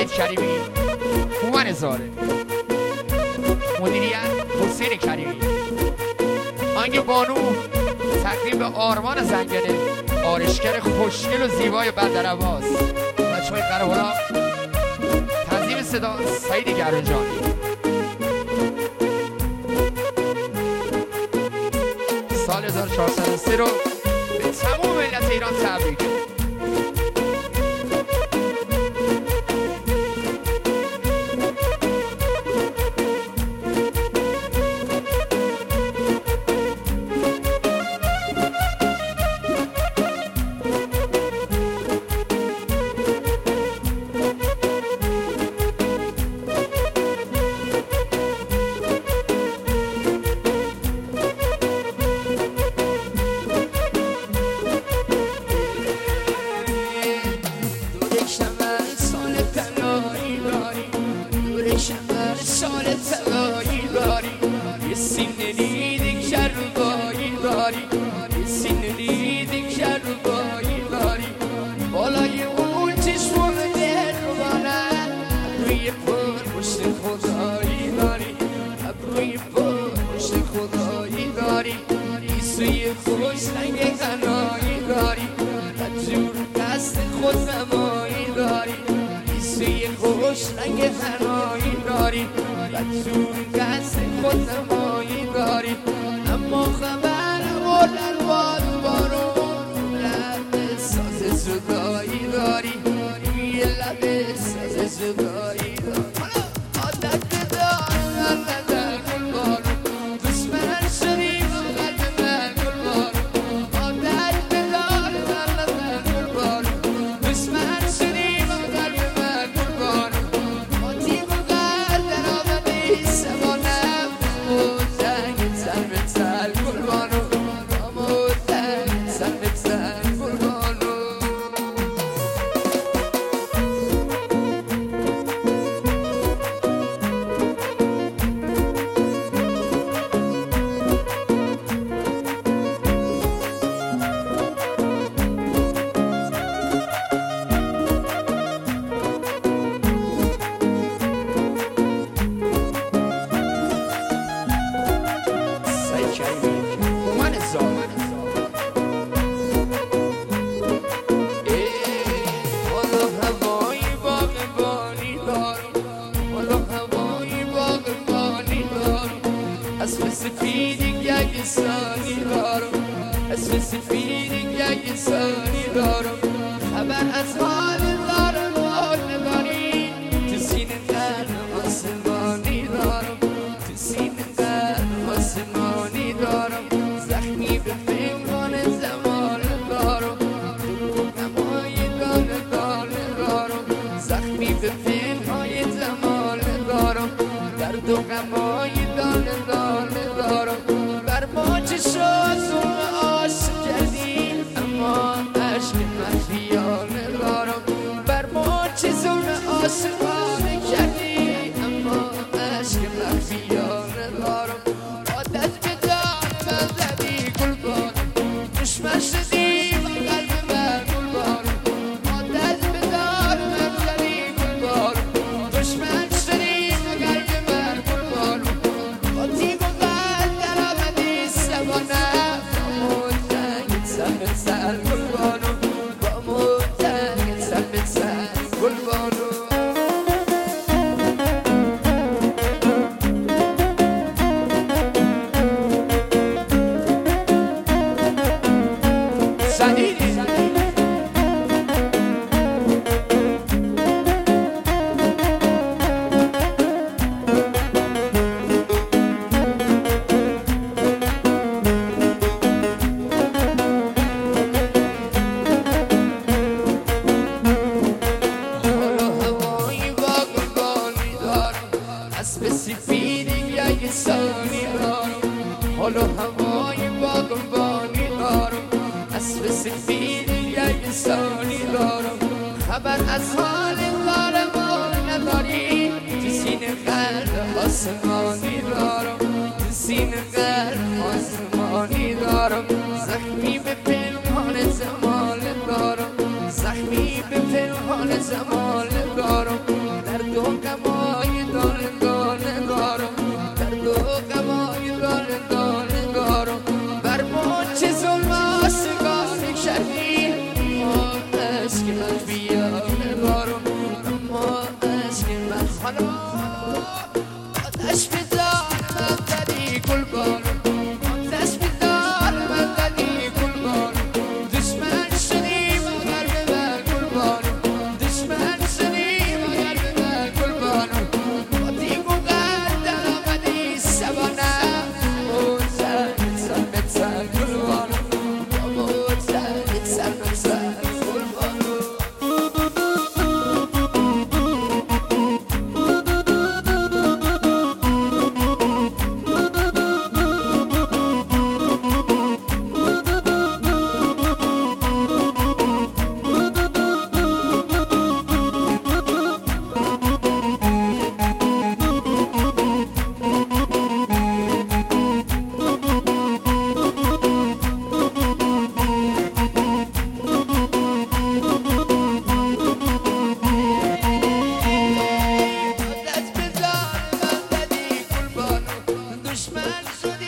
سعید کریمی، هومن زاره، مدیریت حسین کریمی. آهنگ بانو تقدیم به آرمان زنگنه، آرشگر خوشگل و زیبای بندرعباس. بچه‌های قره‌ها، تنظیم صدا سعید گرانجانی. سال 1403 رو به تمام ملت ایران تبریک. سال تبایی داری، یه سینه دیدی که روبایی داری، یه سینه دیدی که روبایی داری. بالای اون چشمون دلوانه، ابروی پر پشت خدایی داری، ابروی پر پشت خدایی داری. ایسوی خوش رنگ غنایی داری، بدجور دست خود نمایی داری. ایسوی خوش رنگ غنایی داری، بدجور دست خود نمایی داری. اما خبر بردن باد بارون، لب ساز زدایی داری، روی لب ساز زدایی داری. عادت بدار نظر گل بارون، دشمن شدی با قلب من گل بارون. عادت بدار نظر گل بارون، دشمن شدی با قلب من گل بارون. آتیق و قلب در آمدی سوانم، مدنگ سر به سر گل بارون، مدنگ سر به سر گل بارون. سعید کریمی، هومن زاره. حالا هوای باغبانی دارم، حالا هوای باغبانی دارم. اسب سفیدی گگستانی دارم، اسب سفیدی گگستانی دارم. خبر از حال دارم حال نداری، تو سینه قلب آسمانی دارم، تو سینه قلب آسمانی دارم. زخمی به پیمان زمان دارم، نمای دانه دانه دارم. زخمی به پنهای زمان دارم، درد و غمای دانه دانه دارم. بر ما چه شد ظلم عاشق کردی، اما عشق مخفیانه دارم. بر ما چه ظلم عاشقانه کردی، اما عشق مخفیانه دارم. عادت به جان من زدی گل بارم، دشمن شدی با قلب من گل بارم. عادت به جان من زدی گل بارم، دشمن شدی با قلب من گل بارم. آتیق و قلب در آمدی سوانه، با مدنگ سر به سر گل بارم، با مدنگ سر به سر گل بارم. سعید حالا هوای باغبانی دارم، اسب سفیدی گگستانی دارم. حالا هوای باغبانی دارم، اسب سفیدی گگستانی دارم. خبر از حال قهرمان نداری، تو سینه قلب آسمانی دارم، تو سینه قلب آسمانی دارم. زخمی به پنهان زمان دارم، زخمی به پنهان زمان دارم. شدی ما از که من بیاره بارون ما از که من خانم آتش بزار من دادی گل بارون آتش بزار من دادی گل بارون دشمن شدی مگر به من گل بارون دشمن شدی مگر به من گل بارون با دیگ و قدر آمدی سبانه موزن سر گل بارون موزن سر گل بارون دست بزار من دادی گل بارون دشمن شد